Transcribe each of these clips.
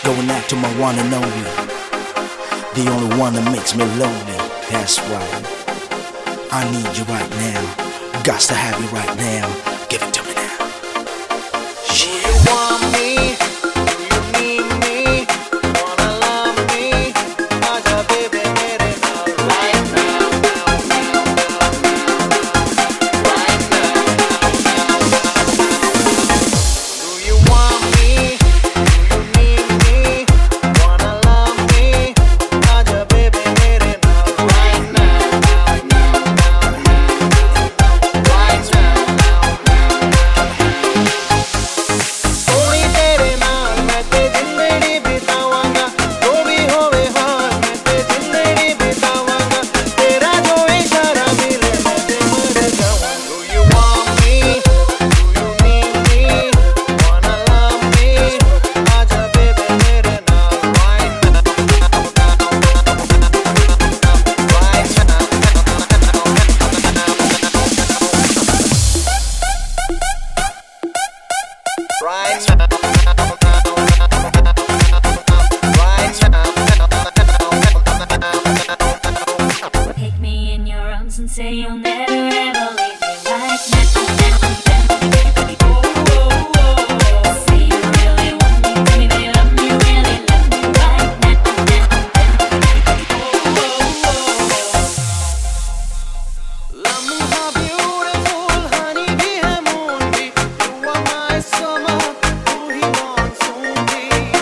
Going out to my one and only, the only one that makes me lonely. That's right. I need you right now. Got to have you right now. Give it to me now. Do you want me? Do you need me? Wanna love me? Aja baby mere naal right now, now, now, now, right now, Do you want me? Do you need me? Wanna love me? Aja baby mere naal right now, now, now, right now, Soni तेरे नाल मैं ते जिंदड़ी बितावांगा जो भी होवे हाल मैं ते जिंदड़ी बितावांगा तेरा जो इशारा मिले मैं ते मर जाऊं Do you want me? Do you need me? Wanna love me? आजा baby मेरे नाल right now right now Take me in your arms and say you'll never ever leave me like that. Say you really want me, tell me that you love me, really love me like that. Lamha beautiful honey bhi hai moon bhi You are my summer tu hi monsoon bhi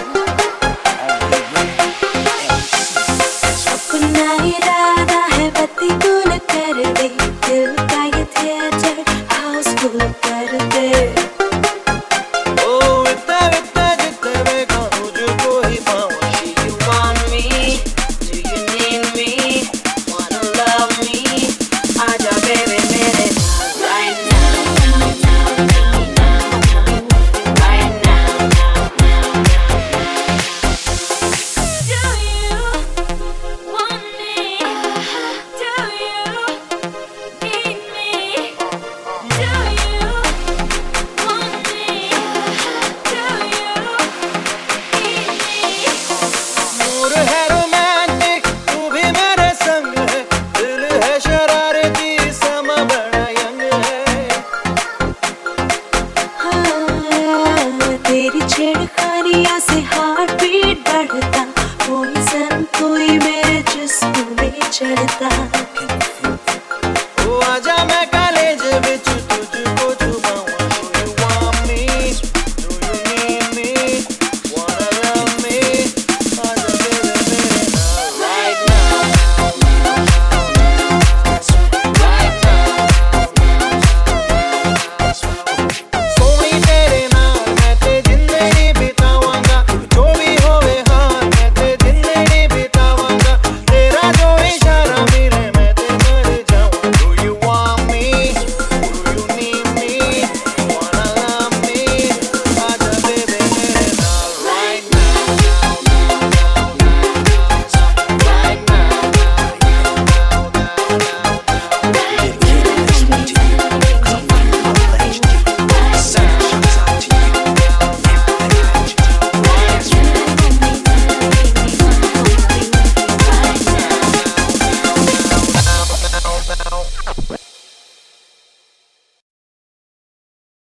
अपना इरादा है बत्ती गुल कर दे दिल का ये theatre Housefull कर दे Oh इतना इतना जितने मैं कहूँ तुझको ही पाऊँ Do you want me? Do you need me? Wanna love me? आजा baby मेरे नाल right now, now, now, now, now, right now, now, now, now. Do you want me? Do you need me? Do you want me? Do you need me? Mood है romantic तू भी मेरे संग है दिल है शरारती समा बड़ा यंग है हाँ, तेरी छेड़खानियाँ से